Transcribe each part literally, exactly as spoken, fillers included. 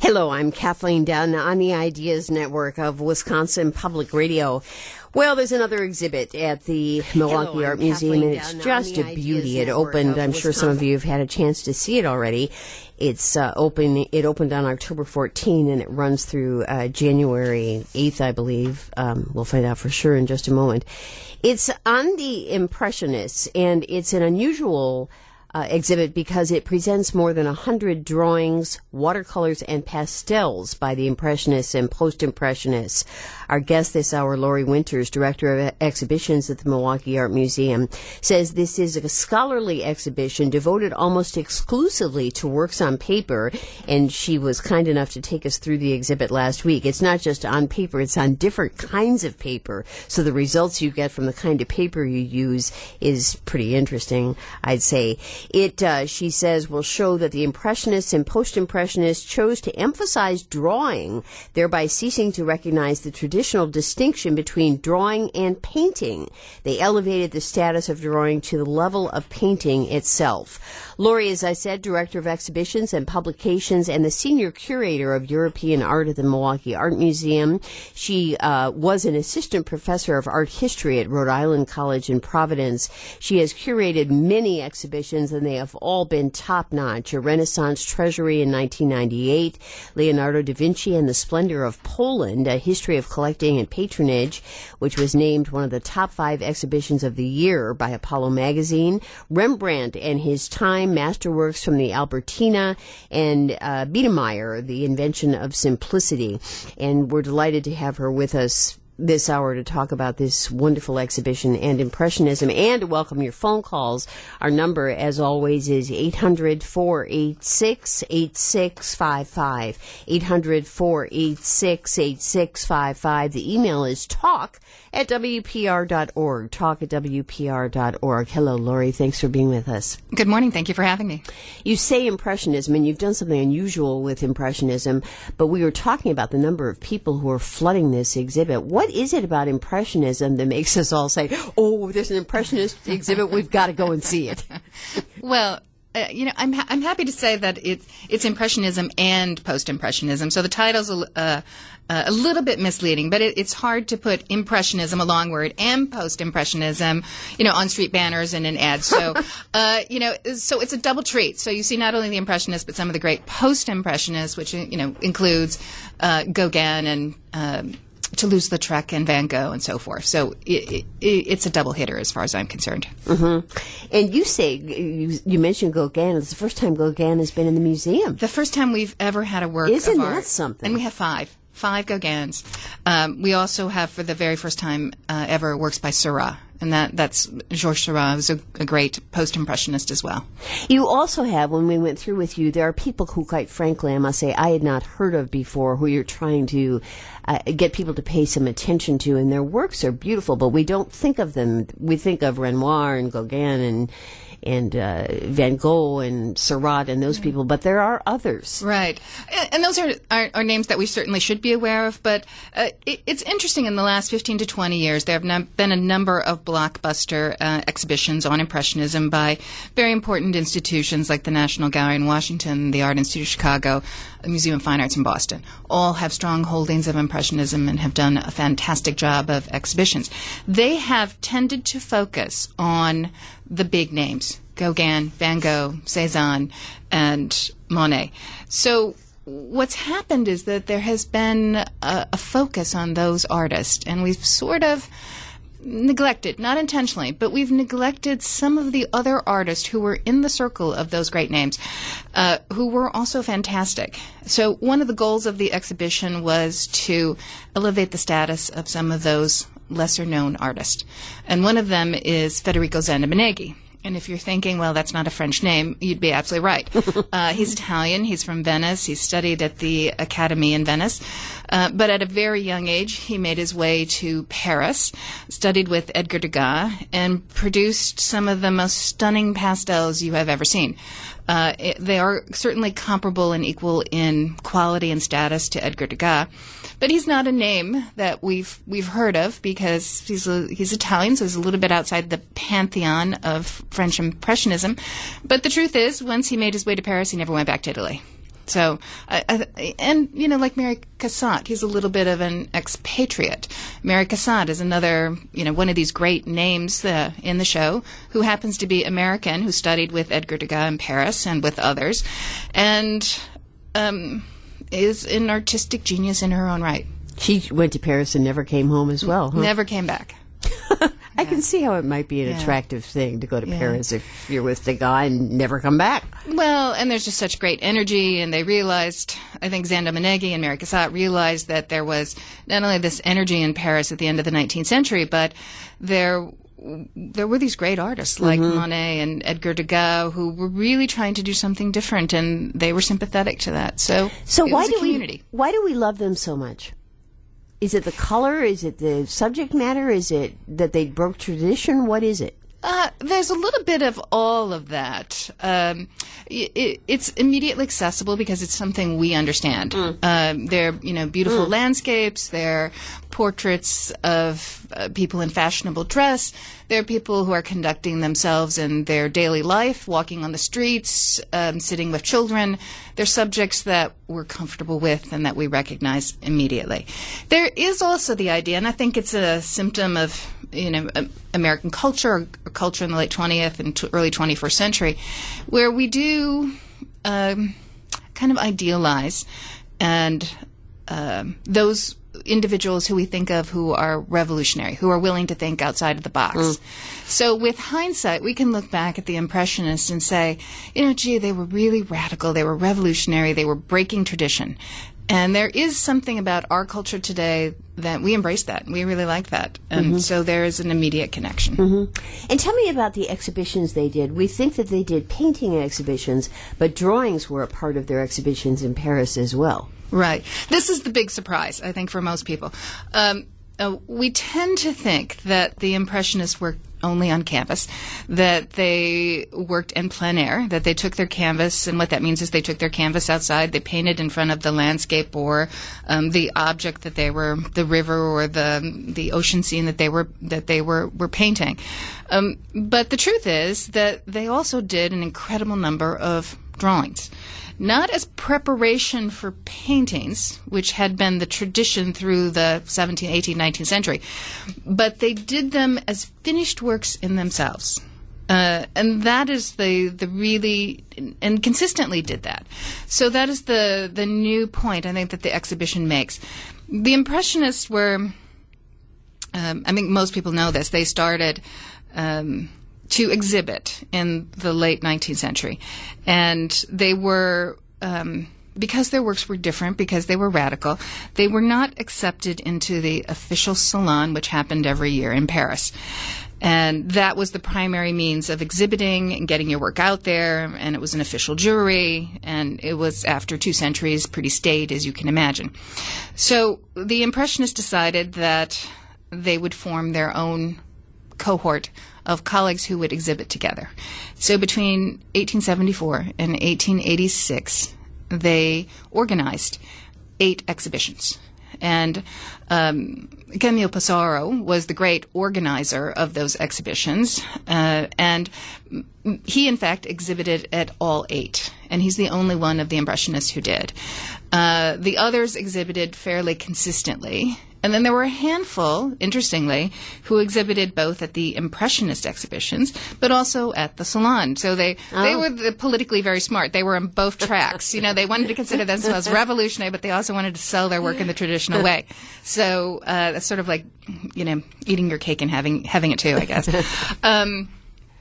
Hello, I'm Kathleen Dunn on the Ideas Network of Wisconsin Public Radio. Well, there's another exhibit at the Milwaukee Hello, Art I'm Museum, Kathleen and it's Dunn just on a the beauty. Ideas It Network opened, of I'm sure some of Wisconsin. you have had a chance to see it already. It's uh, open. It opened on October fourteenth, and it runs through uh, January eighth, I believe. Um, we'll find out for sure in just a moment. It's on the Impressionists, and it's an unusual Uh, exhibit because it presents more than a hundred drawings, watercolors, and pastels by the Impressionists and Post-Impressionists. Our guest this hour, Lori Winters, Director of Exhibitions at the Milwaukee Art Museum, says this is a scholarly exhibition devoted almost exclusively to works on paper, and she was kind enough to take us through the exhibit last week. It's not just on paper, it's on different kinds of paper, so the results you get from the kind of paper you use is pretty interesting, I'd say. It, uh, she says, will show that the Impressionists and Post-Impressionists chose to emphasize drawing, thereby ceasing to recognize the traditional distinction between drawing and painting. They elevated the status of drawing to the level of painting itself. Lori, as I said, Director of Exhibitions and Publications and the Senior Curator of European Art at the Milwaukee Art Museum. She uh, was an Assistant Professor of Art History at Rhode Island College in Providence. She has curated many exhibitions, and they have all been top-notch. A Renaissance Treasury in nineteen ninety-eight, Leonardo da Vinci and the Splendor of Poland, A History of Collecting and Patronage, which was named one of the top five exhibitions of the year by Apollo Magazine, Rembrandt and His Time, Masterworks from the Albertina, and uh, Biedermeier, The Invention of Simplicity. And we're delighted to have her with us this hour to talk about this wonderful exhibition and Impressionism, and to welcome your phone calls. Our number, as always, is eight hundred, four eight six, eight six five five. eight hundred, four eight six, eight six five five. The email is talk at W P R dot org. Talk at W P R dot org. Hello, Lori. Thanks for being with us. Good morning. Thank you for having me. You say Impressionism, and you've done something unusual with Impressionism, but we were talking about the number of people who are flooding this exhibit. What is it about Impressionism that makes us all say, oh, there's an Impressionist exhibit, we've got to go and see it? Well, Uh, you know, I'm ha- I'm happy to say that it's it's Impressionism and Post-Impressionism. So the title's a, uh, uh, a little bit misleading, but it, it's hard to put Impressionism, a long word, and Post-Impressionism, you know, on street banners and in ads. So, uh, you know, so it's a double treat. So you see not only the Impressionists, but some of the great Post-Impressionists, which you know includes uh, Gauguin and Um, Toulouse-Lautrec and Van Gogh and so forth. So it, it, it's a double hitter as far as I'm concerned. Mm-hmm. And you say, you, you mentioned Gauguin. It's the first time Gauguin has been in the museum. The first time we've ever had a work Isn't of art. that something? And we have five. Five Gauguins. Um, we also have, for the very first time uh, ever, works by Seurat. And that, that's Georges Seurat, who's a, a great post-impressionist as well. You also have, when we went through with you, there are people who, quite frankly, I must say, I had not heard of before, who you're trying to uh, get people to pay some attention to, and their works are beautiful, but we don't think of them. We think of Renoir and Gauguin and and uh, Van Gogh and Seurat and those people, but there are others. Right. And, and those are, are, are names that we certainly should be aware of, but uh, it, it's interesting in the last fifteen to twenty years, there have num- been a number of blockbuster uh, exhibitions on Impressionism by very important institutions like the National Gallery in Washington, the Art Institute of Chicago, the Museum of Fine Arts in Boston. All have strong holdings of Impressionism and have done a fantastic job of exhibitions. They have tended to focus on the big names, Gauguin, Van Gogh, Cézanne, and Monet. So what's happened is that there has been a, a focus on those artists, and we've sort of neglected, not intentionally, but we've neglected some of the other artists who were in the circle of those great names, uh, who were also fantastic. So one of the goals of the exhibition was to elevate the status of some of those lesser-known artists. And one of them is Federico Zanna-Beneghi. And if you're thinking, well, that's not a French name, you'd be absolutely right. Uh, he's Italian. He's from Venice. He studied at the Academy in Venice. Uh, but at a very young age, he made his way to Paris, studied with Edgar Degas, and produced some of the most stunning pastels you have ever seen. Uh, it, they are certainly comparable and equal in quality and status to Edgar Degas. But he's not a name that we've we've heard of because he's a, he's Italian, so he's a little bit outside the pantheon of French Impressionism. But the truth is, once he made his way to Paris, he never went back to Italy. So, I, I, and, you know, like Mary Cassatt, he's a little bit of an expatriate. Mary Cassatt is another, you know, one of these great names uh, in the show who happens to be American, who studied with Edgar Degas in Paris and with others, and um, is an artistic genius in her own right. She went to Paris and never came home as well, huh? Never came back. I can see how it might be an Yeah. attractive thing to go to Yeah. Paris if you're with the guy and never come back. Well, and there's just such great energy, and they realized, I think Xander Moneghi and Mary Cassatt realized that there was not only this energy in Paris at the end of the nineteenth century, but there there were these great artists like Mm-hmm. Monet and Edgar Degas who were really trying to do something different, and they were sympathetic to that. So, So it why was a do community. we why do we love them so much? Is it the color? Is it the subject matter? Is it that they broke tradition? What is it? Uh, there's a little bit of all of that. Um, it, it's immediately accessible because it's something we understand. Mm. Um, they're, you know, beautiful mm. landscapes. They're portraits of uh, people in fashionable dress. They're people who are conducting themselves in their daily life, walking on the streets, um, sitting with children. They're subjects that we're comfortable with and that we recognize immediately. There is also the idea, and I think it's a symptom of, you know, American culture, or culture in the late twentieth and t- early twenty-first century, where we do um, kind of idealize and um, those individuals who we think of who are revolutionary, who are willing to think outside of the box. Mm. So with hindsight, we can look back at the Impressionists and say, you know, gee, they were really radical, they were revolutionary, they were breaking tradition. And there is something about our culture today that we embrace that. We really like that. And mm-hmm. so there is an immediate connection. Mm-hmm. And tell me about the exhibitions they did. We think that they did painting exhibitions, but drawings were a part of their exhibitions in Paris as well. Right. This is the big surprise, I think, for most people. Um, uh, we tend to think that the Impressionists worked only on canvas, that they worked en plein air, that they took their canvas, and what that means is they took their canvas outside, they painted in front of the landscape or um, the object that they were, the river or the the ocean scene that they were that they were were painting. Um, but the truth is that they also did an incredible number of drawings. Not as preparation for paintings, which had been the tradition through the seventeenth, eighteenth, nineteenth century, but they did them as finished works in themselves. Uh, and that is the, the really, and consistently did that. So that is the, the new point, I think, that the exhibition makes. The Impressionists were, um, I think most people know this, they started um, to exhibit in the late nineteenth century. And they were, um, because their works were different, because they were radical, they were not accepted into the official salon, which happened every year in Paris. And that was the primary means of exhibiting and getting your work out there, and it was an official jury, and it was, after two centuries, pretty staid, as you can imagine. So the Impressionists decided that they would form their own cohort of colleagues who would exhibit together. So between eighteen seventy-four and eighteen eighty-six, they organized eight exhibitions. And um, Camille Pissarro was the great organizer of those exhibitions, uh, and he, in fact, exhibited at all eight. And he's the only one of the Impressionists who did. Uh, the others exhibited fairly consistently. And then there were a handful, interestingly, who exhibited both at the Impressionist exhibitions, but also at the Salon. So they, oh. they were the politically very smart. They were on both tracks. You know, they wanted to consider themselves revolutionary, but they also wanted to sell their work in the traditional way. So uh, it's sort of like, you know, eating your cake and having having it too, I guess. Um,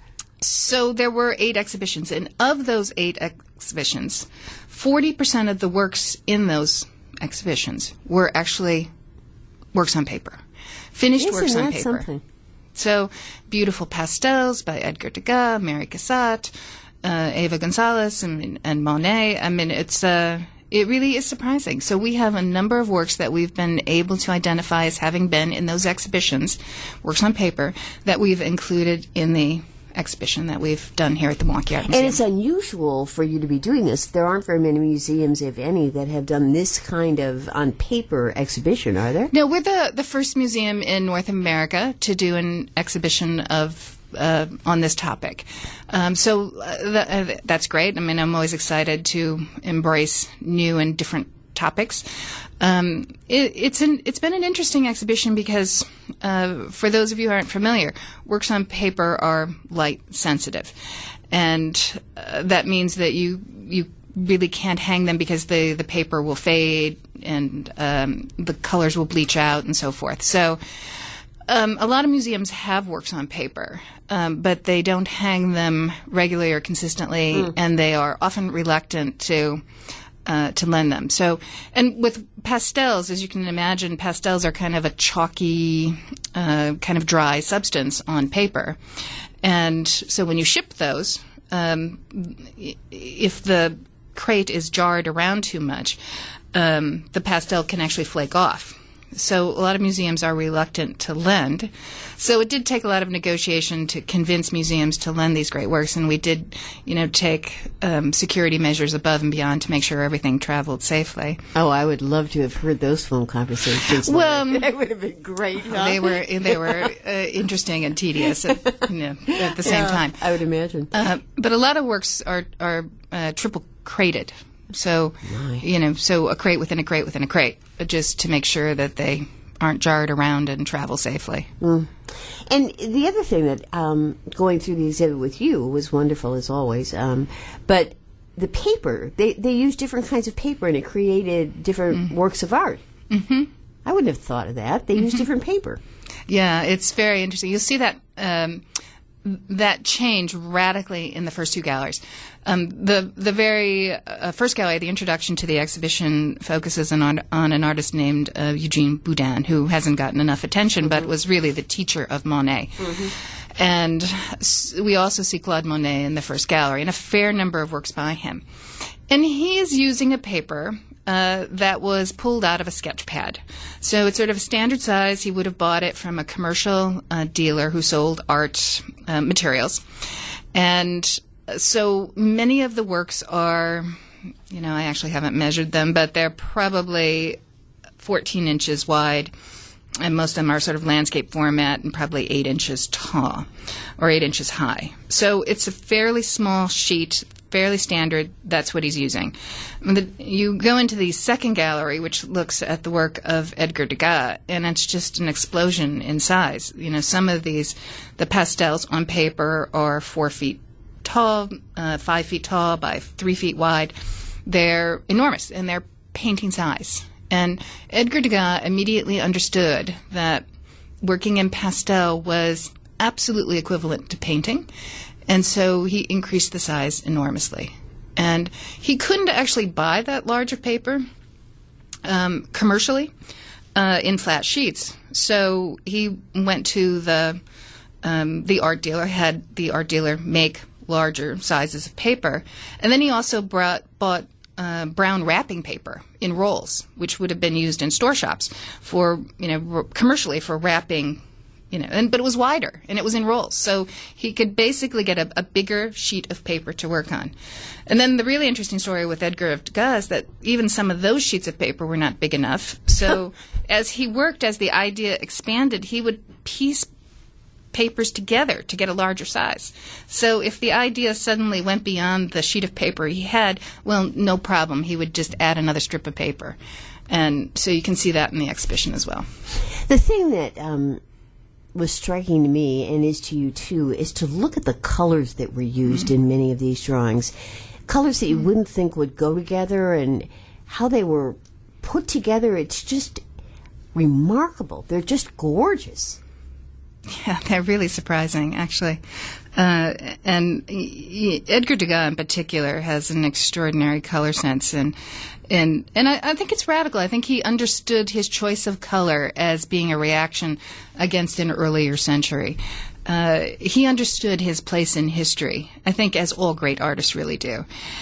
so there were eight exhibitions, and of those eight exhibitions, forty percent of the works in those exhibitions were actually works on paper, finished Isn't works on that paper. Something? So, beautiful pastels by Edgar Degas, Mary Cassatt, uh, Eva Gonzalez, and, and Monet. I mean, it's uh, it really is surprising. So we have a number of works that we've been able to identify as having been in those exhibitions, works on paper, that we've included in the exhibition that we've done here at the Montclair Museum. And it's unusual for you to be doing this. There aren't very many museums, if any, that have done this kind of on-paper exhibition, are there? No, we're the, the first museum in North America to do an exhibition of uh, on this topic. Um, so uh, th- uh, that's great. I mean, I'm always excited to embrace new and different topics. Um, it, it's an it's been an interesting exhibition because, uh, for those of you who aren't familiar, works on paper are light sensitive, and uh, that means that you you really can't hang them because the the paper will fade and um, the colors will bleach out and so forth. So um, a lot of museums have works on paper, um, but they don't hang them regularly or consistently, mm. and they are often reluctant to. Uh, to lend them. So, and with pastels, as you can imagine, pastels are kind of a chalky, uh, kind of dry substance on paper. And so when you ship those, um, if the crate is jarred around too much, um, the pastel can actually flake off. So a lot of museums are reluctant to lend. So it did take a lot of negotiation to convince museums to lend these great works, and we did, you know, take um, security measures above and beyond to make sure everything traveled safely. Oh, I would love to have heard those phone conversations. Well, that would have been great. Huh? They were they were uh, interesting and tedious at, you know, at the same yeah, time. I would imagine. Uh, but a lot of works are are uh, triple crated. So, My. you know, so a crate within a crate within a crate, just to make sure that they aren't jarred around and travel safely. Mm. And the other thing that um, going through the exhibit with you was wonderful as always. Um, but the paper, they, they used different kinds of paper and it created different mm. works of art. Mm-hmm. I wouldn't have thought of that. They mm-hmm. used different paper. Yeah, it's very interesting. You'll see that um, that change radically in the first two galleries. Um, the the very uh, first gallery, the introduction to the exhibition, focuses on, on an artist named uh, Eugene Boudin, who hasn't gotten enough attention, mm-hmm. but was really the teacher of Monet. Mm-hmm. And s- we also see Claude Monet in the first gallery, and a fair number of works by him. And he is using a paper uh, that was pulled out of a sketch pad. So it's sort of a standard size. He would have bought it from a commercial uh, dealer who sold art uh, materials. And so many of the works are, you know, I actually haven't measured them, but they're probably fourteen inches wide, and most of them are sort of landscape format and probably eight inches tall or eight inches high. So it's a fairly small sheet, fairly standard. That's what he's using. I mean, the, you go into the second gallery, which looks at the work of Edgar Degas, and it's just an explosion in size. You know, some of these, the pastels on paper are four feet tall, uh, five feet tall by three feet wide. They're enormous, and they're painting size. And Edgar Degas immediately understood that working in pastel was absolutely equivalent to painting, and so he increased the size enormously. And he couldn't actually buy that large of paper um, commercially uh, in flat sheets, so he went to the um, the art dealer, had the art dealer make larger sizes of paper, and then he also brought, bought uh, brown wrapping paper in rolls, which would have been used in store shops for, you know, r- commercially for wrapping, you know, and but it was wider and it was in rolls, so he could basically get a, a bigger sheet of paper to work on. And then the really interesting story with Edgar of Degas is that even some of those sheets of paper were not big enough. So as he worked, as the idea expanded, he would piece papers together to get a larger size. So if the idea suddenly went beyond the sheet of paper he had, well, no problem. He would just add another strip of paper. And so you can see that in the exhibition as well. The thing that um, was striking to me, and is to you too, is to look at the colors that were used mm-hmm. in many of these drawings. Colors that you mm-hmm. wouldn't think would go together, and how they were put together. It's just remarkable. They're just gorgeous. Yeah, they're really surprising, actually. Uh, and y- Edgar Degas, in particular, has an extraordinary color sense, and and and I, I think it's radical. I think he understood his choice of color as being a reaction against an earlier century. Uh, he understood his place in history, I think, as all great artists really do.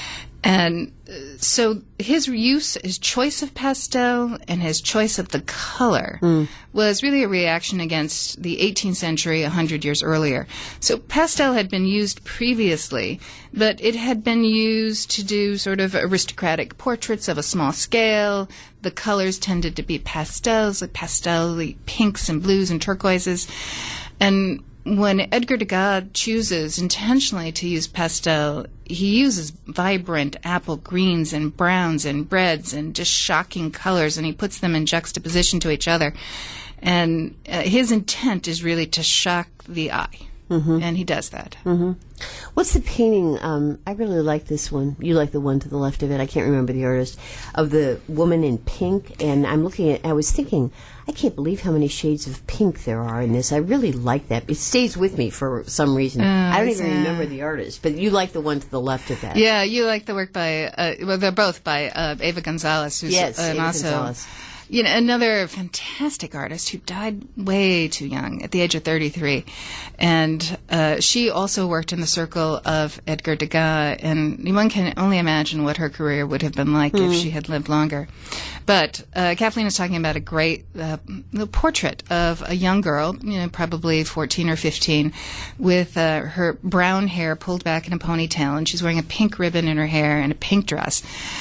And so his use, his choice of pastel and his choice of the color mm. was really a reaction against the eighteenth century, a hundred years earlier. So pastel had been used previously, but it had been used to do sort of aristocratic portraits of a small scale. The colors tended to be pastels, like pastel pinks and blues and turquoises. And when Edgar Degas chooses intentionally to use pastel, he uses vibrant apple greens and browns and reds and just shocking colors, and he puts them in juxtaposition to each other. And uh, his intent is really to shock the eye. Mm-hmm. And he does that. Mm-hmm. What's the painting? Um, I really like this one. You like the one to the left of it. I can't remember the artist. Of the woman in pink. And I'm looking at, I was thinking, I can't believe how many shades of pink there are in this. I really like that. It stays with me for some reason. Oh, I don't even yeah. remember the artist. But you like the one to the left of that. Yeah, you like the work by, uh, well, they're both by uh, Eva Gonzalez, who's yes, uh, Eva also Gonzalez. You know, another fantastic artist who died way too young, at the age of thirty-three. And uh, she also worked in the circle of Edgar Degas, and one can only imagine what her career would have been like mm. if she had lived longer. But uh, Kathleen is talking about a great uh, portrait of a young girl, you know, probably fourteen or fifteen, with uh, her brown hair pulled back in a ponytail, and she's wearing a pink ribbon in her hair and a pink dress.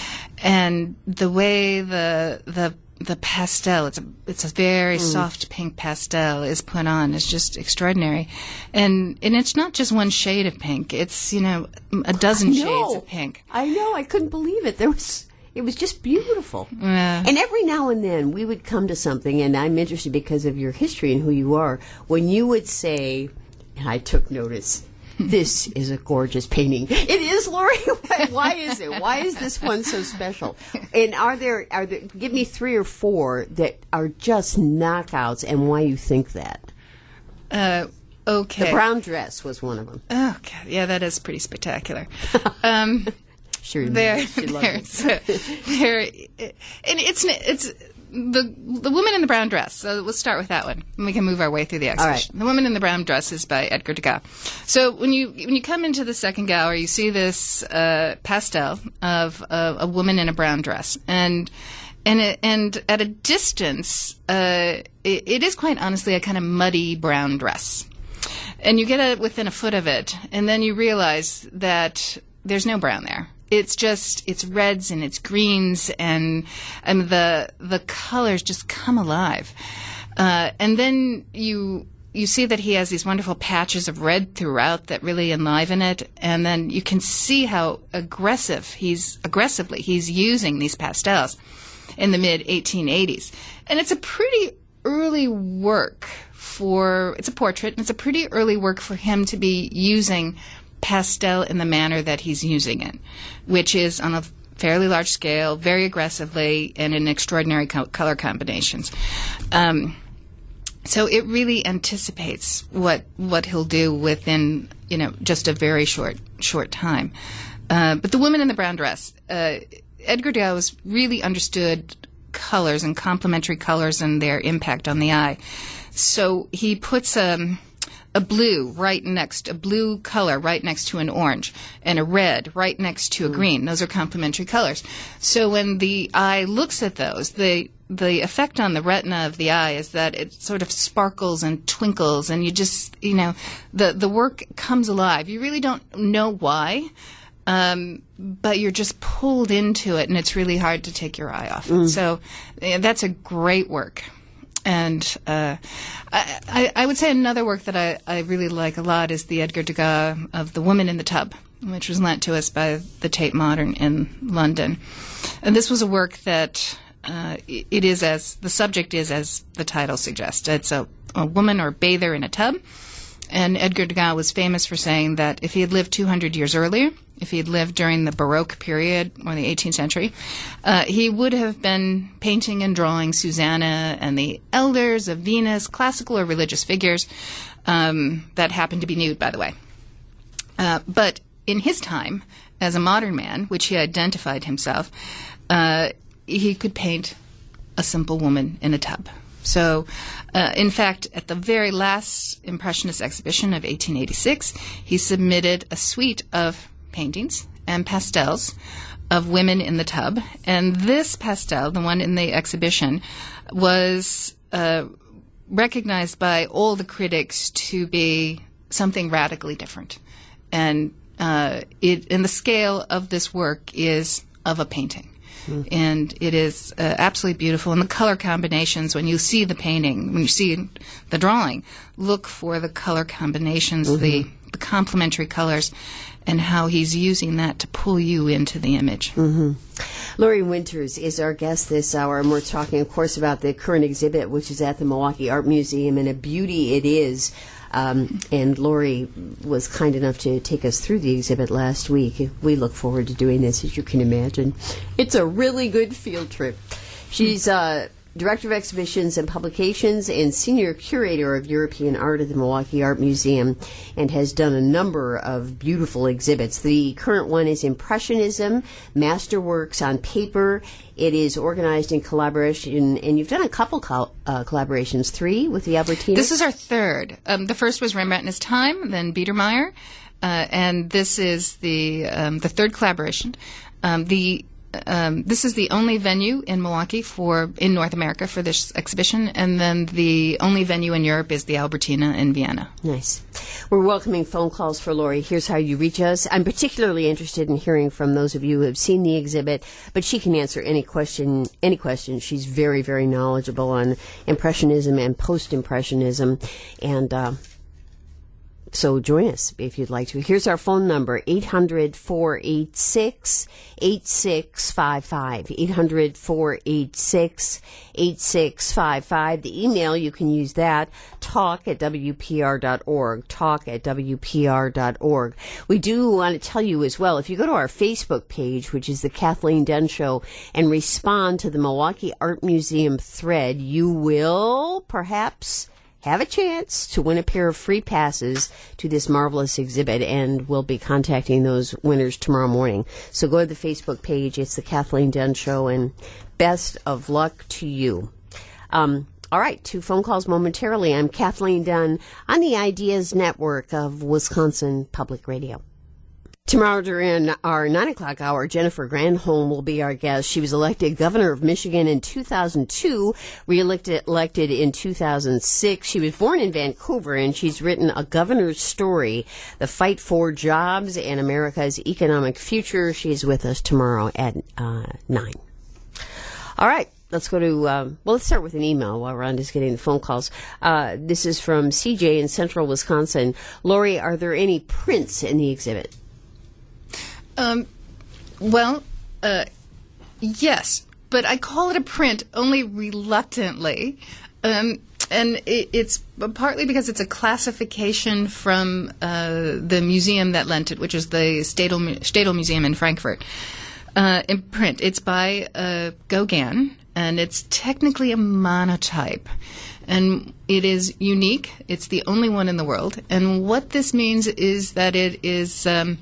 And the way the the the pastel, it's a it's a very mm. soft pink pastel, is put on is just extraordinary. And and it's not just one shade of pink. It's, you know, a dozen shades of pink. I know. I couldn't believe it. There was it was just beautiful. Yeah. And every now and then we would come to something, and I'm interested because of your history and who you are, when you would say, and I took notice, this is a gorgeous painting. It is, Lori. Why is it? Why is this one so special? And are there are there? Give me three or four that are just knockouts, and why you think that? Uh, okay. The brown dress was one of them. Oh, God. Yeah, that is pretty spectacular. Um, sure. There, she there's, uh, there, and it's it's. The the woman in the brown dress. So let's start with that one, and we can move our way through the exhibition. All right. The woman in the brown dress is by Edgar Degas. So when you when you come into the second gallery, you see this uh, pastel of uh, a woman in a brown dress, and and it, and at a distance, uh, it, it is quite honestly a kind of muddy brown dress, and you get it within a foot of it, and then you realize that there's no brown there. It's just, it's reds and it's greens, and and the the colors just come alive. Uh, and then you you see that he has these wonderful patches of red throughout that really enliven it, and then you can see how aggressive he's aggressively he's using these pastels in the mid eighteen eighties. And it's a pretty early work for, it's a portrait, and it's a pretty early work for him to be using pastel in the manner that he's using it, which is on a fairly large scale, very aggressively, and in extraordinary co- color combinations. Um, so it really anticipates what what he'll do within, you know, just a very short short time. Uh, but the woman in the brown dress, uh, Edgar Degas really understood colors and complementary colors and their impact on the eye. So he puts um, a blue right next, a blue color right next to an orange, and a red right next to a green. Those are complementary colors. So when the eye looks at those, the the effect on the retina of the eye is that it sort of sparkles and twinkles, and you just, you know, the, the work comes alive. You really don't know why, um, but you're just pulled into it, and it's really hard to take your eye off it. So yeah, that's a great work. And uh, I, I, I would say another work that I, I really like a lot is the Edgar Degas of The Woman in the Tub, which was lent to us by the Tate Modern in London. And this was a work that uh, it is as, the subject is as the title suggests. It's a, a woman or bather in a tub. And Edgar Degas was famous for saying that if he had lived two hundred years earlier, if he had lived during the Baroque period or the eighteenth century, uh, he would have been painting and drawing Susanna and the elders of Venus, classical or religious figures um, that happened to be nude, by the way. Uh, but in his time, as a modern man, which he identified himself, uh, he could paint a simple woman in a tub. So, uh, in fact, at the very last Impressionist exhibition of eighteen eighty-six, he submitted a suite of paintings and pastels of women in the tub. And this pastel, the one in the exhibition, was uh, recognized by all the critics to be something radically different. And uh, it, and the scale of this work is of a painting. Mm. And it is uh, absolutely beautiful. And the color combinations, when you see the painting, when you see the drawing, look for the color combinations, mm-hmm. the, the complementary colors, and how he's using that to pull you into the image. Mm-hmm. Lori Winters is our guest this hour, and we're talking, of course, about the current exhibit, which is at the Milwaukee Art Museum, and a beauty it is. Um, and Lori was kind enough to take us through the exhibit last week. We look forward to doing this, as you can imagine. It's a really good field trip. She's uh, Director of Exhibitions and Publications and Senior Curator of European Art at the Milwaukee Art Museum, and has done a number of beautiful exhibits. The current one is Impressionism, Masterworks on Paper. It is organized in collaboration, and you've done a couple col- uh, collaborations, three with the Albertina? This is our third. Um, the first was Rembrandt in His Time, then Biedermeier, uh, and this is the um, the third collaboration. Um, the Um, this is the only venue in Milwaukee for in North America for this exhibition, and then the only venue in Europe is the Albertina in Vienna. Nice. We're welcoming phone calls for Lori. Here's how you reach us. I'm particularly interested in hearing from those of you who have seen the exhibit, but she can answer any question. Any question. She's very, very knowledgeable on Impressionism and Post-Impressionism, and uh, so join us if you'd like to. Here's our phone number, eight hundred, four eight six, eight six five five, eight hundred, four eight six, eight six five five. The email, you can use that, talk at W P R dot org, talk at W P R dot org. We do want to tell you as well, if you go to our Facebook page, which is the Kathleen Dunn Show, and respond to the Milwaukee Art Museum thread, you will perhaps have a chance to win a pair of free passes to this marvelous exhibit, and we'll be contacting those winners tomorrow morning. So go to the Facebook page. It's the Kathleen Dunn Show, and best of luck to you. Um, all right, two phone calls momentarily. I'm Kathleen Dunn on the Ideas Network of Wisconsin Public Radio. Tomorrow during our nine o'clock hour, Jennifer Granholm will be our guest. She was elected governor of Michigan in two thousand two, re-elected elected in two thousand six. She was born in Vancouver, and she's written A Governor's Story, The Fight for Jobs and America's Economic Future. She's with us tomorrow at uh, nine. All right. Let's go to, um, well, let's start with an email while we're on just getting the phone calls. Uh, this is from C J in central Wisconsin. Lori, are there any prints in the exhibit? Um, well, uh, yes, but I call it a print only reluctantly. Um, and it, it's partly because it's a classification from uh, the museum that lent it, which is the Stadel, Stadel Museum in Frankfurt, uh, in print. It's by uh, Gauguin, and it's technically a monotype. And it is unique. It's the only one in the world. And what this means is that it is... Um,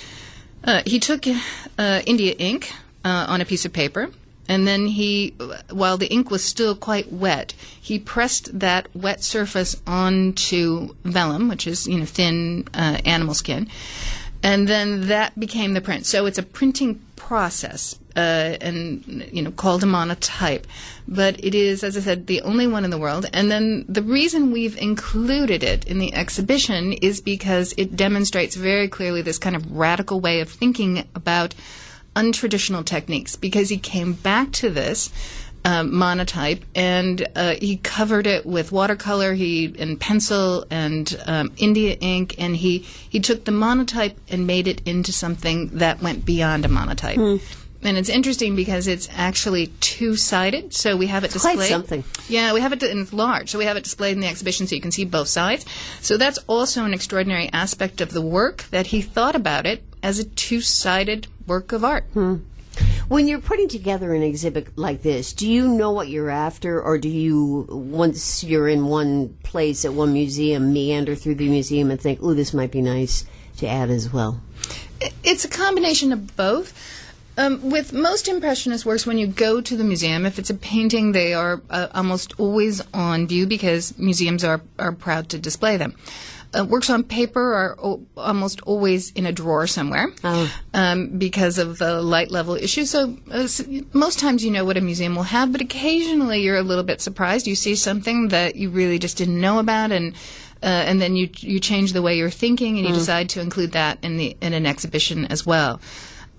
Uh, he took uh, India ink uh, on a piece of paper, and then he, while the ink was still quite wet, he pressed that wet surface onto vellum, which is, you know, thin uh, animal skin, and then that became the print. So it's a printing process, uh, and you know, called a monotype. But it is, as I said, the only one in the world. And then the reason we've included it in the exhibition is because it demonstrates very clearly this kind of radical way of thinking about untraditional techniques. Because he came back to this um, monotype, and uh, he covered it with watercolor, he and pencil and um, India ink, and he, he took the monotype and made it into something that went beyond a monotype. Hmm. And it's interesting because it's actually two-sided, so we have it displayed. Quite something. Yeah, we have it, and it's large, so we have it displayed in the exhibition so you can see both sides. So that's also an extraordinary aspect of the work, that he thought about it as a two-sided work of art. Hmm. When you're putting together an exhibit like this, do you know what you're after, or do you, once you're in one place at one museum, meander through the museum and think, ooh, this might be nice to add as well? It's a combination of both. Um, with most Impressionist works, when you go to the museum, if it's a painting, they are uh, almost always on view because museums are, are proud to display them. Uh, works on paper are o- almost always in a drawer somewhere oh. um, because of the light level issue. So uh, most times you know what a museum will have, but occasionally you're a little bit surprised. You see something that you really just didn't know about, and uh, and then you you change the way you're thinking, and you mm. decide to include that in the in an exhibition as well.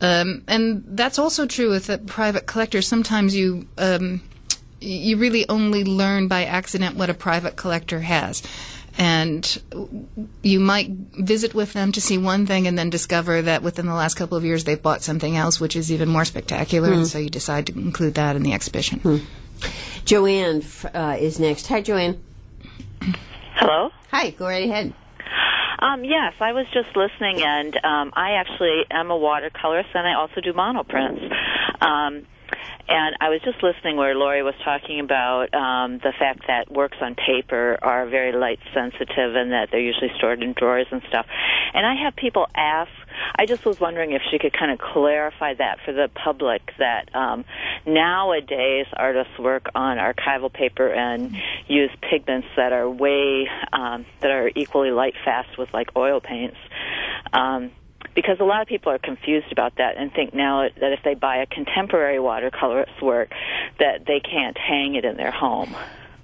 Um, and that's also true with a private collector. Sometimes you um, you really only learn by accident what a private collector has. And you might visit with them to see one thing and then discover that within the last couple of years they've bought something else which is even more spectacular, mm. and so you decide to include that in the exhibition. Mm. Joanne uh, is next. Hi, Joanne. Hello? Hi, go right ahead. Um, yes, I was just listening, and um, I actually am a watercolorist, and I also do monoprints. Um, and I was just listening where Lori was talking about um, the fact that works on paper are very light sensitive and that they're usually stored in drawers and stuff. And I have people ask, I just was wondering if she could kind of clarify that for the public, that um, nowadays artists work on archival paper and use pigments that are way, um, that are equally light fast with like oil paints. Um, because a lot of people are confused about that and think now that if they buy a contemporary watercolorist's work, that they can't hang it in their home.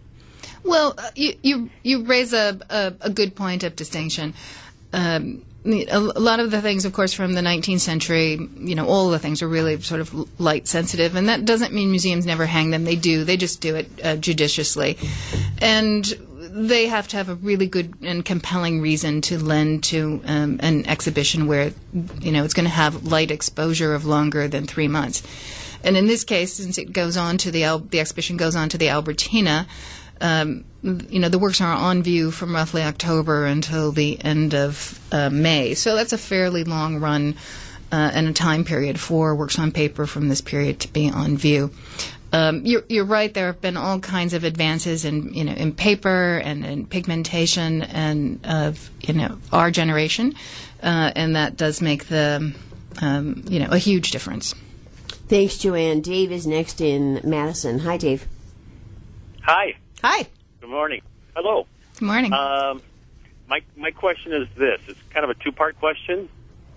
Well, uh, you, you you raise a, a, a good point of distinction. Um, a, a lot of the things, of course, from the nineteenth century, you know, all the things are really sort of light sensitive, and that doesn't mean museums never hang them. They do. They just do it uh, judiciously. And they have to have a really good and compelling reason to lend to um, an exhibition where, you know, it's going to have light exposure of longer than three months. And in this case, since it goes on to the Al- the exhibition goes on to the Albertina, um, you know, the works are on view from roughly October until the end of uh, May. So that's a fairly long run uh, and a time period for works on paper from this period to be on view. Um, you're, you're right. There have been all kinds of advances in, you know, in paper and in pigmentation and of, you know, our generation, uh, and that does make the, um, you know, a huge difference. Thanks, Joanne. Dave is next in Madison. Hi, Dave. Hi. Hi. Good morning. Hello. Good morning. Um, my my question is this. It's kind of a two-part question.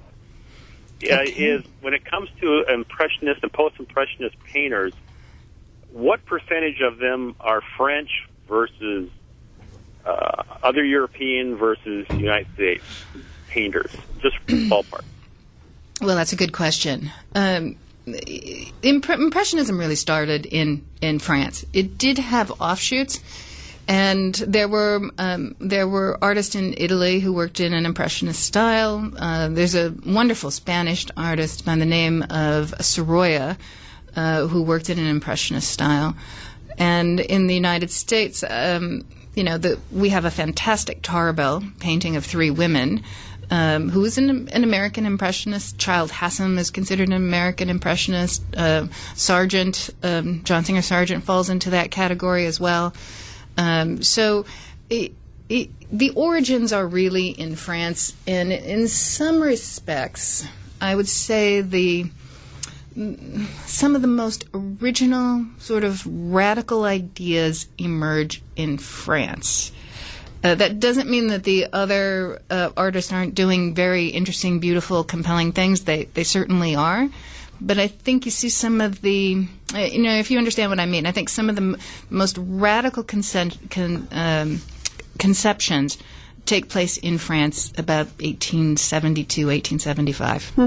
Uh, Okay. Is when it comes to impressionist and post-impressionist painters, what percentage of them are French versus uh, other European versus United States painters? Just ballpark. Well, that's a good question. Um, impre- Impressionism really started in, in France. It did have offshoots, and there were um, there were artists in Italy who worked in an Impressionist style. Uh, there's a wonderful Spanish artist by the name of Sorolla, Uh, who worked in an Impressionist style. And in the United States, um, you know, the, we have a fantastic Tarbell painting of three women, um, who is an, an American Impressionist. Childe Hassam is considered an American Impressionist. Uh, Sargent, um, John Singer Sargent falls into that category as well. Um, so it, it, the origins are really in France, and in some respects, I would say the some of the most original, sort of radical ideas emerge in France. Uh, that doesn't mean that the other uh, artists aren't doing very interesting, beautiful, compelling things. They they certainly are. But I think you see some of the, uh, you know, if you understand what I mean, I think some of the m- most radical consent, con, um, conceptions take place in France about eighteen seventy-two, eighteen seventy-five. Hmm.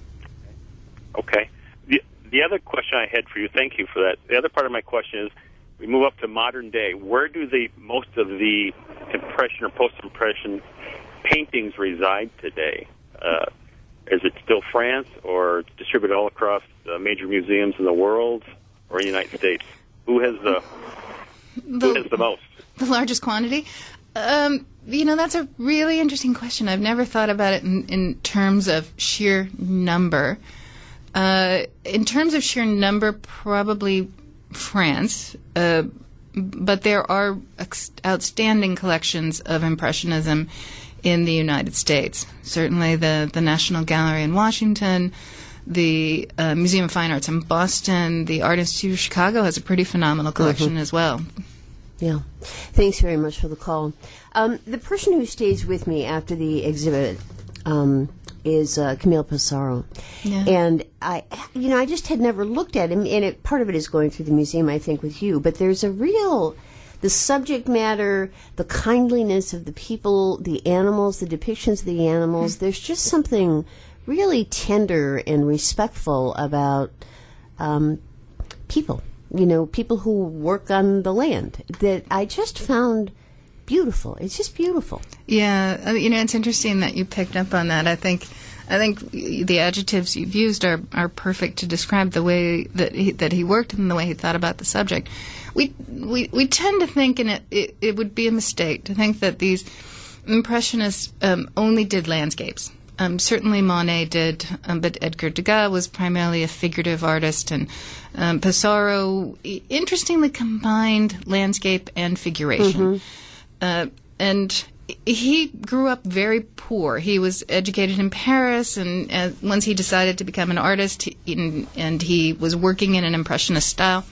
Okay. The, the other question I had for you, thank you for that. The other part of my question is, we move up to modern day. Where do the most of the impression or post-impression paintings reside today? Uh, is it still France, or distributed all across uh, major museums in the world, or in the United States? Who has the, The- who has the most? The largest quantity? Um, you know, that's a really interesting question. I've never thought about it in, in terms of sheer number. Uh, in terms of sheer number, probably France. Uh, but there are ex- outstanding collections of Impressionism in the United States. Certainly the, the National Gallery in Washington, the uh, Museum of Fine Arts in Boston, the Art Institute of Chicago has a pretty phenomenal collection Mm-hmm. as well. Yeah. Thanks very much for the call. Um, the person who stays with me after the exhibit um, is uh, Camille Pissarro. Yeah. And I, you know, I just had never looked at him, and it, part of it is going through the museum, I think, with you. But there's a real, the subject matter, the kindliness of the people, the animals, the depictions of the animals. There's just something really tender and respectful about um, people, you know, people who work on the land, that I just found beautiful. It's just beautiful. Yeah, uh, you know, it's interesting that you picked up on that. I think I think the adjectives you've used are, are perfect to describe the way that he, that he worked and the way he thought about the subject. We we, we tend to think, and it, it, it would be a mistake to think that these Impressionists um, only did landscapes. Um, certainly Monet did, um, but Edgar Degas was primarily a figurative artist, and um, Pissarro interestingly combined landscape and figuration. Mm-hmm. Uh, and he grew up very poor. He was educated in Paris, and uh, once he decided to become an artist, he, in, and he was working in an Impressionist style,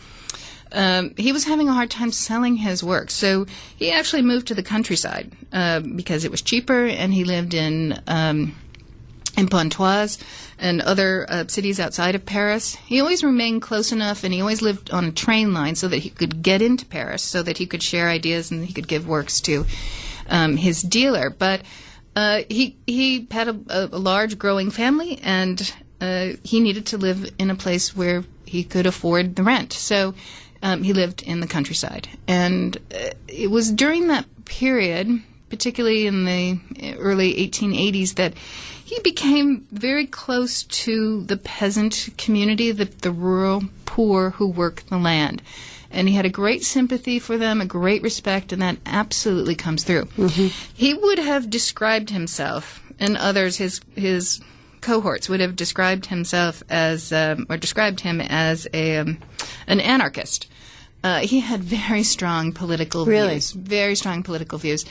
um, he was having a hard time selling his work. So he actually moved to the countryside uh, because it was cheaper, and he lived in um, in Pontoise and other uh, cities outside of Paris. He always remained close enough, and he always lived on a train line so that he could get into Paris, so that he could share ideas and he could give works to um, his dealer. But uh, he he had a, a large growing family, and uh, he needed to live in a place where he could afford the rent. So um, he lived in the countryside. And uh, it was during that period, particularly in the early eighteen eighties, that he became very close to the peasant community, the, the rural poor who work the land. And he had a great sympathy for them, a great respect, and that absolutely comes through. Mm-hmm. He would have described himself, and others, his his cohorts, would have described himself as, um, or described him as a um, an anarchist. Uh, he had very strong political really? views, very strong political views,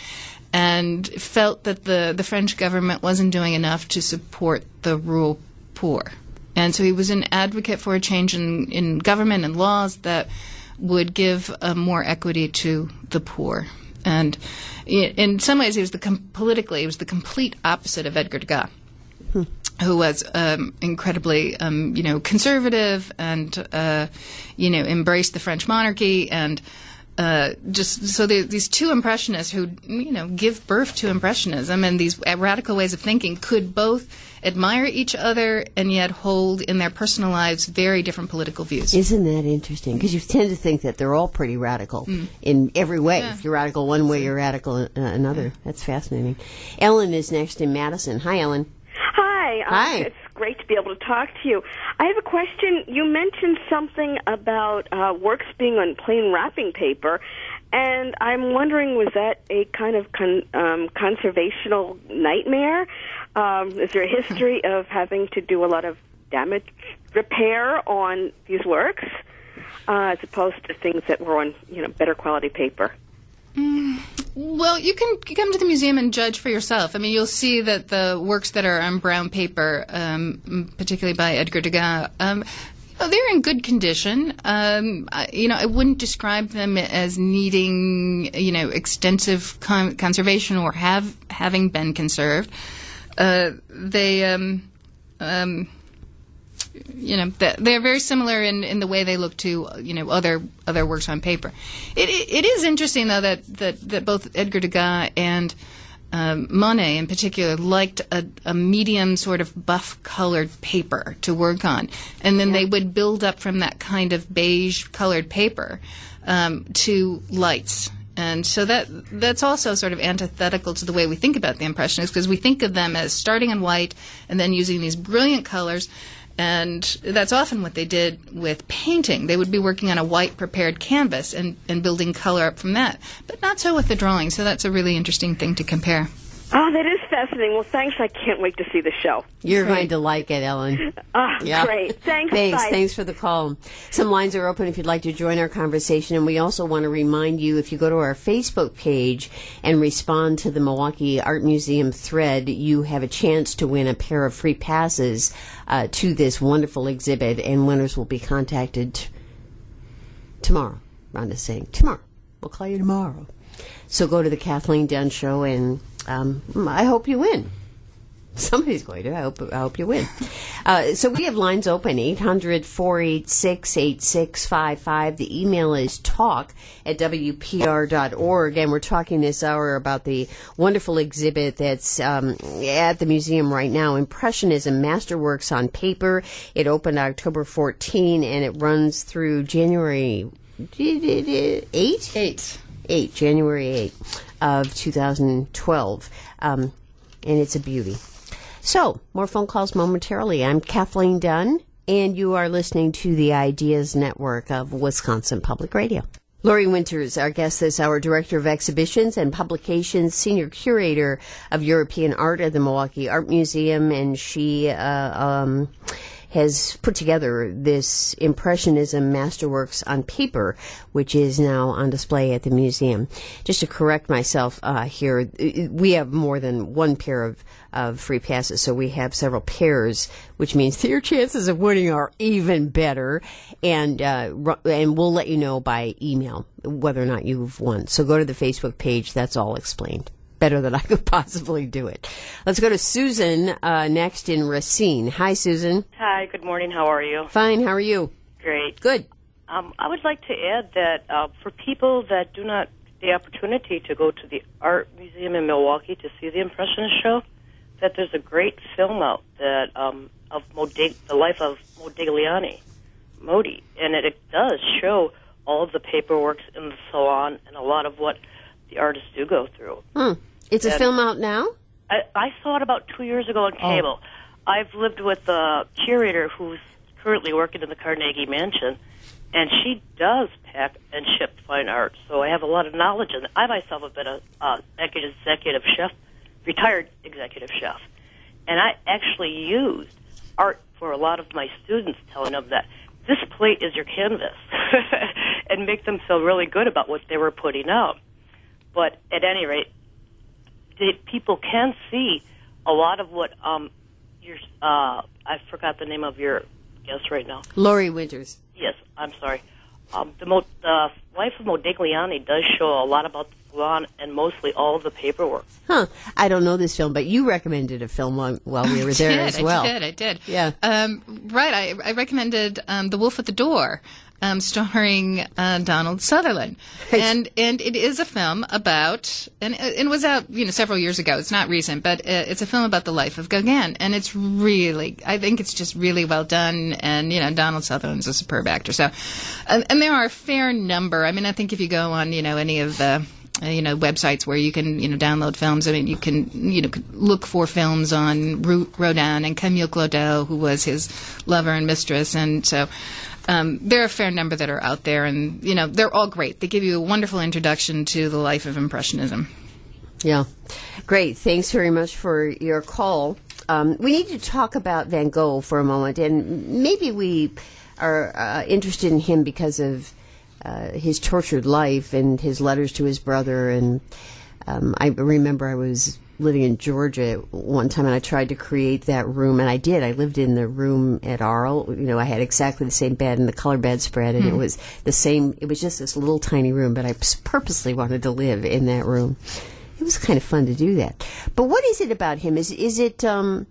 and felt that the, the French government wasn't doing enough to support the rural poor. And so he was an advocate for a change in, in government and laws that would give uh, more equity to the poor. And in some ways, he was the com- politically, he was the complete opposite of Edgar Degas, hmm. who was um, incredibly, um, you know, conservative and, uh, you know, embraced the French monarchy, and uh, just so the, these two Impressionists who, you know, give birth to Impressionism and these radical ways of thinking could both admire each other and yet hold in their personal lives very different political views. Isn't that interesting? Because you tend to think that they're all pretty radical mm. in every way. Yeah. If you're radical one way, you're radical uh, another. Yeah. That's fascinating. Ellen is next in Madison. Hi, Ellen. Hi. Hi. Uh, it's great to be able to talk to you. I have a question. You mentioned something about uh, works being on plain wrapping paper, and I'm wondering, was that a kind of con- um, conservational nightmare? Um, is there a history of having to do a lot of damage repair on these works, uh, as opposed to things that were on, you know, better quality paper? Mm, well, you can come to the museum and judge for yourself. I mean, you'll see that the works that are on brown paper, um, particularly by Edgar Degas, um, oh, they're in good condition. Um, I, you know, I wouldn't describe them as needing, you know, extensive con- conservation or have having been conserved. Uh, they, um, um, you know, they're very similar in, in the way they look to, you know, other other works on paper. It it, it is interesting though that, that, that both Edgar Degas and um, Monet in particular liked a, a medium sort of buff colored paper to work on, and then yeah. they would build up from that kind of beige colored paper um, to lights. And so that that's also sort of antithetical to the way we think about the Impressionists, because we think of them as starting in white and then using these brilliant colors. And that's often what they did with painting. They would be working on a white prepared canvas and, and building color up from that. But not so with the drawing. So that's a really interesting thing to compare. Oh, that is fascinating. Well, thanks. I can't wait to see the show. You're great. Going to like it, Ellen. Oh, yeah. Great. Thanks. Thanks. Bye. Thanks for the call. Some lines are open if you'd like to join our conversation. And we also want to remind you, if you go to our Facebook page and respond to the Milwaukee Art Museum thread, you have a chance to win a pair of free passes uh, to this wonderful exhibit. And winners will be contacted t- tomorrow. Rhonda's saying tomorrow. We'll call you tomorrow. So go to the Kathleen Dunn Show, and um, I hope you win. Somebody's going to. I hope, I hope you win. Uh, so we have lines open, eight hundred, four eight six, eight six five five. The email is talk at W P R dot org. And we're talking this hour about the wonderful exhibit that's um, at the museum right now, Impressionism, Masterworks on Paper. It opened October fourteenth, and it runs through January eighth? Eight. eighth, January eighth of two thousand twelve. Um, and it's a beauty. So, more phone calls momentarily. I'm Kathleen Dunn, and you are listening to the Ideas Network of Wisconsin Public Radio. Lori Winters, our guest this hour, Director of Exhibitions and Publications, Senior Curator of European Art at the Milwaukee Art Museum, and she uh, um, has put together this Impressionism Masterworks on Paper, which is now on display at the museum. Just to correct myself uh, here, we have more than one pair of of free passes, so we have several pairs, which means your chances of winning are even better. And uh, and we'll let you know by email whether or not you've won. So go to the Facebook page. That's all explained. Better than I could possibly do it. Let's go to Susan uh, next in Racine. Hi, Susan. Hi, good morning. How are you? Fine. How are you? Great. Good. Um, I would like to add that uh, for people that do not get the opportunity to go to the Art Museum in Milwaukee to see the Impressionist show, that there's a great film out that um, of Modi- the life of Modigliani, Modi, and it, it does show all of the paperworks in the salon and a lot of what the artists do go through. Hmm. It's and a film out now? I, I saw it about two years ago on cable. Oh. I've lived with a curator who's currently working in the Carnegie Mansion, and she does pack and ship fine art, so I have a lot of knowledge. And I myself have been a uh, executive chef, retired executive chef, and I actually used art for a lot of my students, telling them that this plate is your canvas, and make them feel really good about what they were putting out. But at any rate, the people can see a lot of what um, your uh, I forgot the name of your guest right now. Lori Winters. Yes, I'm sorry. Um, the, Mo- the life of Modigliani does show a lot about the salon and mostly all of the paperwork. Huh. I don't know this film, but you recommended a film while, while we were there I did, as well. I did, I did. Yeah. Um, right, I, I recommended um, The Wolf at the Door, um, starring uh, Donald Sutherland. and and it is a film about, and it was out you know several years ago, it's not recent, but it's a film about the life of Gauguin. And it's really, I think it's just really well done, and, you know, Donald Sutherland's a superb actor. So, uh, and there are a fair number, I mean, I think if you go on, you know, any of the Uh, you know, websites where you can, you know, download films. I mean, you can, you know, look for films on Rodin and Camille Claudel, who was his lover and mistress. And so um, there are a fair number that are out there. And, you know, they're all great. They give you a wonderful introduction to the life of Impressionism. Yeah. Great. Thanks very much for your call. Um, we need to talk about Van Gogh for a moment. And maybe we are uh, interested in him because of Uh, his tortured life and his letters to his brother. And um, I remember I was living in Georgia one time, and I tried to create that room, and I did. I lived in the room at Arles. You know, I had exactly the same bed and the color bedspread, and mm. it was the same. It was just this little tiny room, but I purposely wanted to live in that room. It was kind of fun to do that. But what is it about him? Is is it um,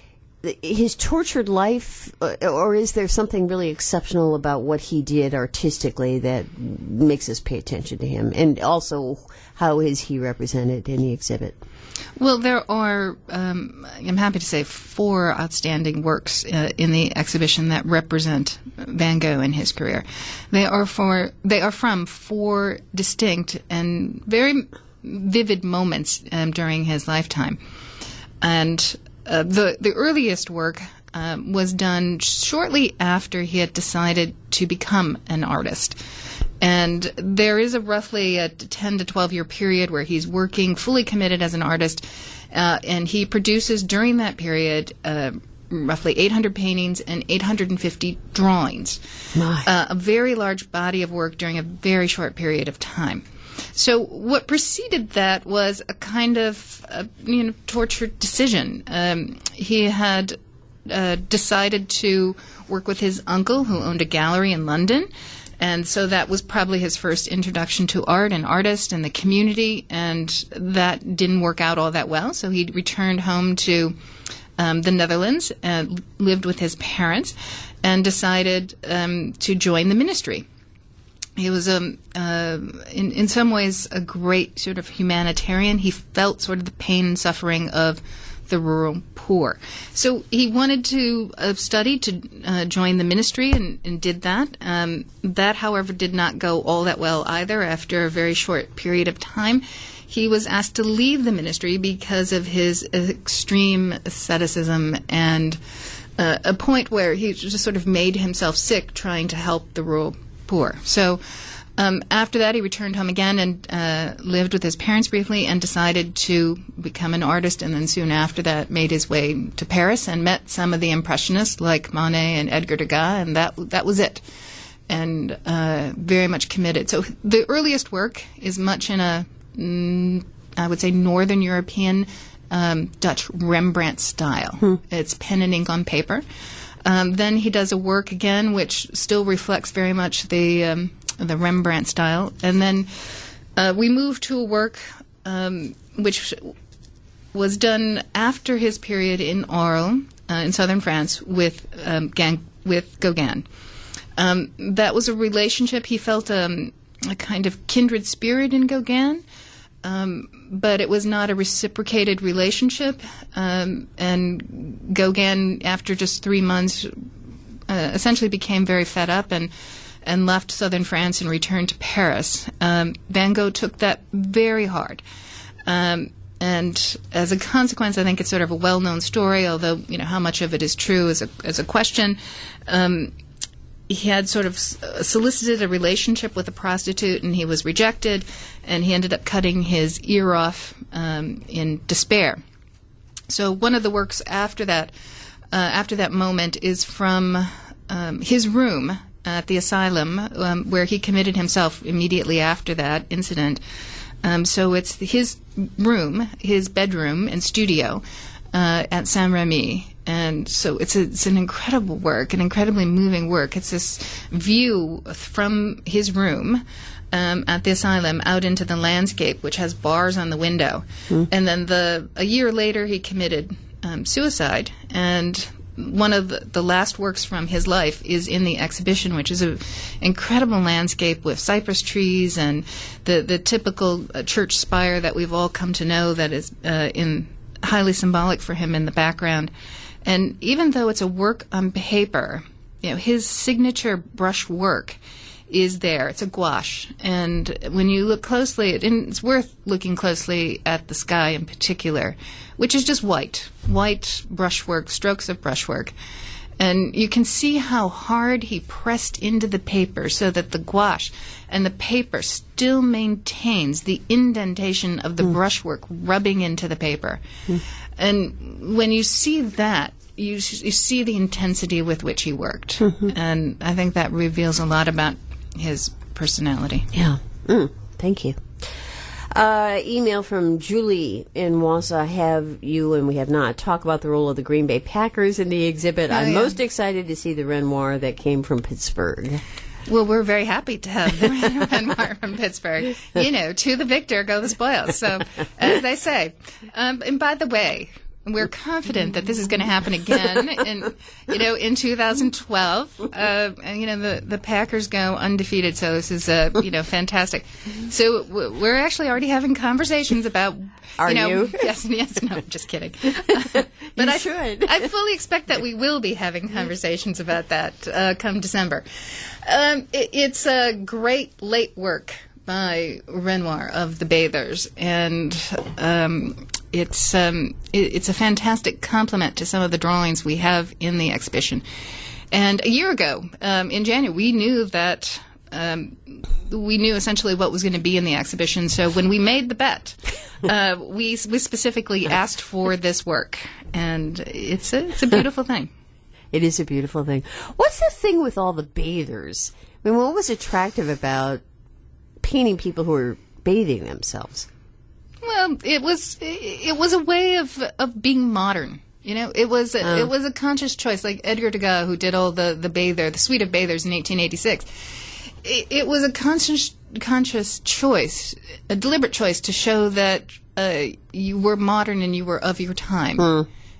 his tortured life, or is there something really exceptional about what he did artistically that makes us pay attention to him? And also, how is he represented in the exhibit? Well, there are, um, I'm happy to say, four outstanding works uh, in the exhibition that represent Van Gogh in his career. They are for, they are from four distinct and very vivid moments um, during his lifetime. And Uh, the the earliest work um, was done shortly after he had decided to become an artist. And there is a roughly a ten to twelve year period where he's working fully committed as an artist, uh, and he produces during that period uh, roughly eight hundred paintings and eight hundred fifty drawings. Uh, a very large body of work during a very short period of time. So what preceded that was a kind of uh, you know tortured decision. Um, he had uh, decided to work with his uncle, who owned a gallery in London, and so that was probably his first introduction to art and artists and the community, and that didn't work out all that well. So he returned home to um, the Netherlands, uh, lived with his parents, and decided um, to join the ministry. He was, um, uh, in, in some ways, a great sort of humanitarian. He felt sort of the pain and suffering of the rural poor. So he wanted to uh, study to uh, join the ministry and, and did that. Um, that, however, did not go all that well either. After a very short period of time, he was asked to leave the ministry because of his extreme asceticism and uh, a point where he just sort of made himself sick trying to help the rural poor. So um, after that, he returned home again and uh, lived with his parents briefly and decided to become an artist, and then soon after that made his way to Paris and met some of the Impressionists like Monet and Edgar Degas, and that that was it. And uh, very much committed. So the earliest work is much in a, mm, I would say, Northern European um, Dutch Rembrandt style. Hmm. It's pen and ink on paper. Um, then he does a work again which still reflects very much the um, the Rembrandt style. And then uh, we move to a work um, which was done after his period in Arles, uh, in southern France, with um, Gang- with Gauguin. Um, that was a relationship. He felt um, a kind of kindred spirit in Gauguin. Um, but it was not a reciprocated relationship, um, and Gauguin, after just three months, uh, essentially became very fed up and and left southern France and returned to Paris. Um, Van Gogh took that very hard, um, and as a consequence, I think it's sort of a well-known story, although you know how much of it is true is a as a question. Um, He had sort of solicited a relationship with a prostitute, and he was rejected, and he ended up cutting his ear off um, in despair. So one of the works after that, uh, after that moment, is from um, his room at the asylum, um, where he committed himself immediately after that incident. Um, so it's his room, his bedroom and studio uh, at Saint-Rémy. And so it's, a, it's an incredible work, an incredibly moving work. It's this view from his room um, at the asylum out into the landscape, which has bars on the window. Mm. And then the a year later, he committed um, suicide. And one of the, the last works from his life is in the exhibition, which is an incredible landscape with cypress trees and the, the typical uh, church spire that we've all come to know that is uh, in highly symbolic for him in the background. And even though it's a work on paper, you know, his signature brush work is there. It's a gouache. And when you look closely, it, it's worth looking closely at the sky in particular, which is just white, white brushwork, strokes of brushwork. And you can see how hard he pressed into the paper so that the gouache and the paper still maintains the indentation of the mm. brushwork rubbing into the paper. Mm. And when you see that, you, you see the intensity with which he worked. Mm-hmm. And I think that reveals a lot about his personality. Yeah. Mm. Thank you. Uh, email from Julie in Wausau. Have you, and we have not, talk about the role of the Green Bay Packers in the exhibit. Oh, I'm yeah. most excited to see the Renoir that came from Pittsburgh. Well, we're very happy to have the Renoir from Pittsburgh. You know, to the victor go the spoils. So, as they say. Um, and by the way, we're confident that this is going to happen again in, you know, in two thousand twelve. Uh, and, you know, the, the Packers go undefeated, so this is, uh, you know, fantastic. So we're actually already having conversations about, Are you know, you? yes, yes, no, just kidding. Uh, but you I should. I fully expect that we will be having conversations about that uh, come December. Um, it, it's a great late work by Renoir of the Bathers, and um, it's um, it, it's a fantastic complement to some of the drawings we have in the exhibition. And a year ago, um, in January, we knew that um, we knew essentially what was going to be in the exhibition. So when we made the bet, uh, we we specifically asked for this work, and it's a, it's a beautiful thing. It is a beautiful thing. What's the thing with all the bathers? I mean, what was attractive about painting people who were bathing themselves? Well, it was it was a way of of being modern. You know, it was a, um. it was a conscious choice. Like Edgar Degas, who did all the the Bather, the Suite of Bathers in eighteen eighty-six. It, it was a conscious conscious choice, a deliberate choice to show that uh, you were modern and you were of your time. Mm.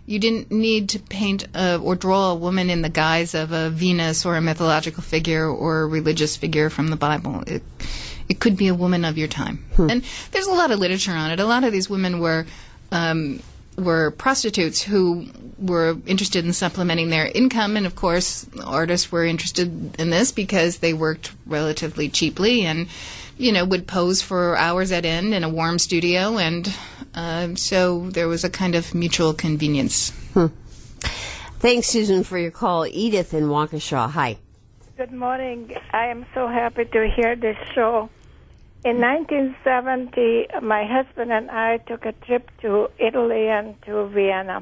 You didn't need to paint uh, or draw a woman in the guise of a Venus or a mythological figure or a religious figure from the Bible. It, it could be a woman of your time. Hmm. And there's a lot of literature on it. A lot of these women were um, were prostitutes who were interested in supplementing their income, and of course artists were interested in this because they worked relatively cheaply and, you know, would pose for hours at end in a warm studio, and uh, so there was a kind of mutual convenience. Hmm. Thanks, Susan, for your call. Edith in Waukesha, hi. Good morning. I am so happy to hear this show. In nineteen seventy, my husband and I took a trip to Italy and to Vienna.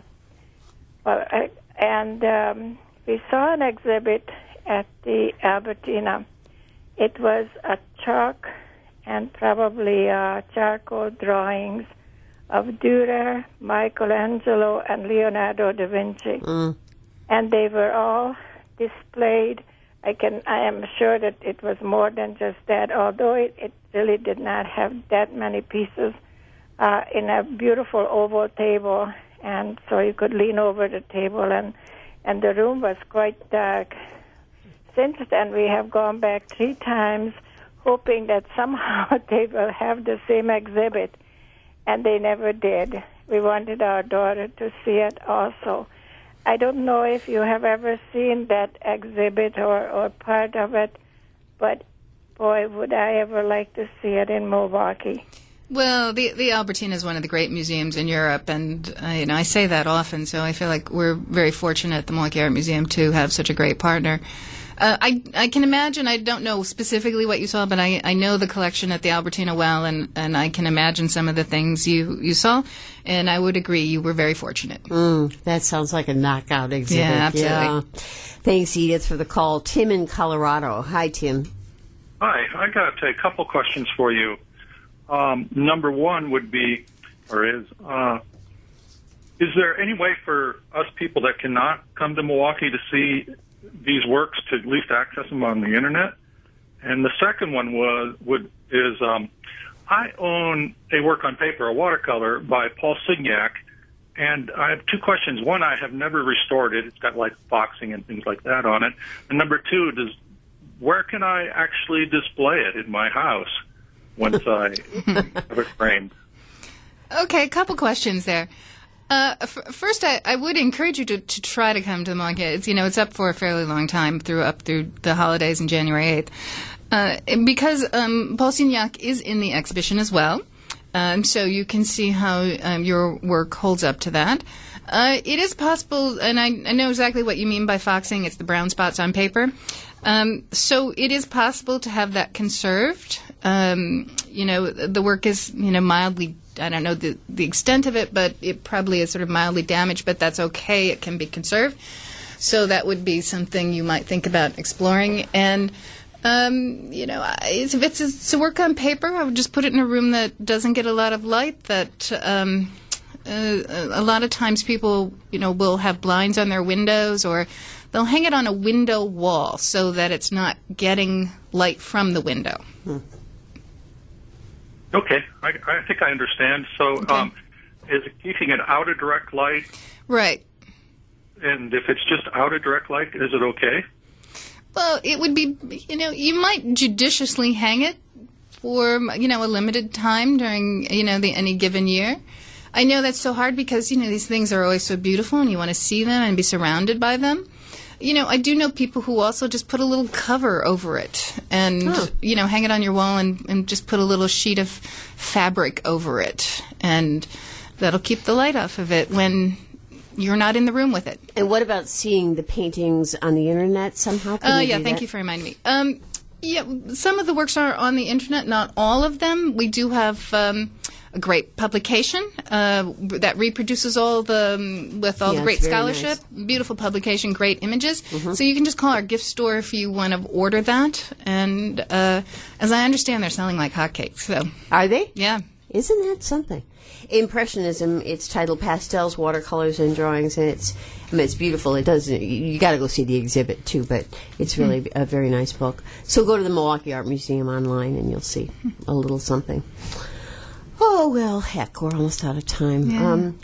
Well, I, and um, we saw an exhibit at the Albertina. It was a chalk and probably uh, charcoal drawings of Dürer, Michelangelo, and Leonardo da Vinci. Mm. And they were all displayed. I can. I am sure that it was more than just that, although it, it really did not have that many pieces uh, in a beautiful oval table, and so you could lean over the table, and, and the room was quite dark. Since then, we have gone back three times, hoping that somehow they will have the same exhibit, and they never did. We wanted our daughter to see it also. I don't know if you have ever seen that exhibit or, or part of it, but boy, would I ever like to see it in Milwaukee. Well, the the Albertina is one of the great museums in Europe, and uh, you know I say that often, so I feel like we're very fortunate at the Milwaukee Art Museum to have such a great partner. Uh, I I can imagine, I don't know specifically what you saw, but I, I know the collection at the Albertina well, and, and I can imagine some of the things you, you saw, and I would agree you were very fortunate. Mm, that sounds like a knockout exhibit. Yeah, absolutely. Yeah. Thanks, Edith, for the call. Tim in Colorado. Hi, Tim. Hi, I got a couple questions for you. Um, number one would be, or is, uh, is there any way for us people that cannot come to Milwaukee to see these works to at least access them on the internet? And the second one was would is um, I own a work on paper, a watercolor by Paul Signac, and I have two questions. One, I have never restored it. It's got like boxing and things like that on it. And number two, does where can I actually display it in my house once I have it framed? Okay, a couple questions there. Uh, f- first, I, I would encourage you to, to try to come to the market. It's, you know, it's up for a fairly long time, through up through the holidays and January eighth. Uh, because um, Paul Signac is in the exhibition as well, um, so you can see how um, your work holds up to that. Uh, it is possible, and I, I know exactly what you mean by foxing. It's the brown spots on paper. Um, so it is possible to have that conserved. Um, you know, the work is, you know, mildly, I don't know the, the extent of it, but it probably is sort of mildly damaged, but that's okay. It can be conserved. So that would be something you might think about exploring. And, um, you know, if it's a, it's a work on paper, I would just put it in a room that doesn't get a lot of light, that um, uh, a lot of times people, you know, will have blinds on their windows, or they'll hang it on a window wall so that it's not getting light from the window. Hmm. Okay, I, I think I understand. So Okay. um, is it keeping it out of direct light? Right. And if it's just out of direct light, is it okay? Well, it would be, you know, you might judiciously hang it for, you know, a limited time during, you know, the any given year. I know that's so hard because, you know, these things are always so beautiful and you want to see them and be surrounded by them. You know, I do know people who also just put a little cover over it and, oh. you know, hang it on your wall and, and just put a little sheet of fabric over it. And that'll keep the light off of it when you're not in the room with it. And what about seeing the paintings on the internet somehow? Can Uh, you yeah, do thank that? you for reminding me. Um, yeah, some of the works are on the internet, not all of them. We do have um, a great publication uh, that reproduces all the, um, with all Yeah, the great it's very scholarship, nice. Beautiful publication, great images. Mm-hmm. So you can just call our gift store if you want to order that. And uh, as I understand, they're selling like hotcakes. So, Are they? yeah. Isn't that something? Impressionism, it's titled Pastels, Watercolors, and Drawings, and it's I mean, it's beautiful. It does. You, you got to go see the exhibit, too, but it's really mm. a very nice book. So go to the Milwaukee Art Museum online, and you'll see a little something. Oh, well, heck, we're almost out of time. Yeah. Um,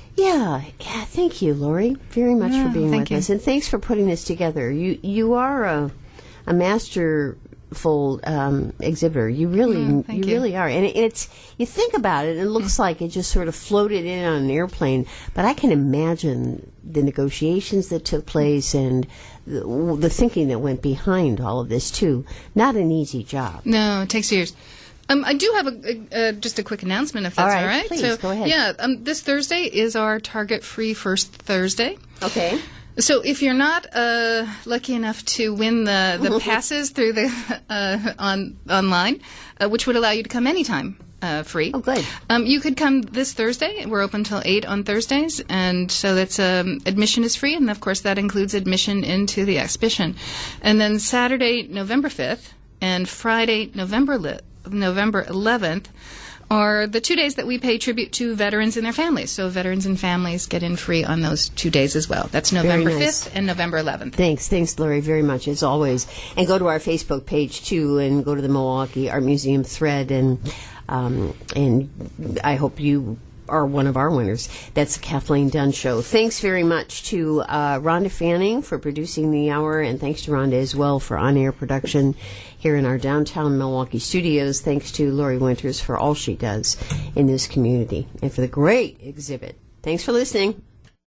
Yeah, yeah. Thank you, Lori, very much Yeah, for being thank with you. us, and thanks for putting this together. You you are a a masterful um, exhibitor. You really Mm, thank you you. really are, and it, it's you think about it, it looks like it just sort of floated in on an airplane. But I can imagine the negotiations that took place and the, the thinking that went behind all of this too. Not an easy job. No, it takes years. Um, I do have a, a, uh, just a quick announcement, if that's All all right, right. please, so, go ahead. Yeah, um, this Thursday is our Target-free First Thursday. Okay. So if you're not uh, lucky enough to win the, the passes through the uh, on online, uh, which would allow you to come anytime uh, free. Oh, good. Um, you could come this Thursday. We're open till eight on Thursdays, and so that's um, admission is free, and of course that includes admission into the exhibition. And then Saturday, November fifth, and Friday, November li- November eleventh. Are the two days that we pay tribute to veterans and their families. So veterans and families get in free on those two days as well. That's November nice. fifth and November eleventh. Thanks. Thanks, Lori, very much, as always. And go to our Facebook page, too, and go to the Milwaukee Art Museum thread. And um, and I hope you are one of our winners. That's the Kathleen Dunn Show. Thanks very much to uh, Rhonda Fanning for producing the hour, and thanks to Rhonda as well for on-air production here in our downtown Milwaukee studios. Thanks to Lori Winters for all she does in this community and for the great exhibit. Thanks for listening.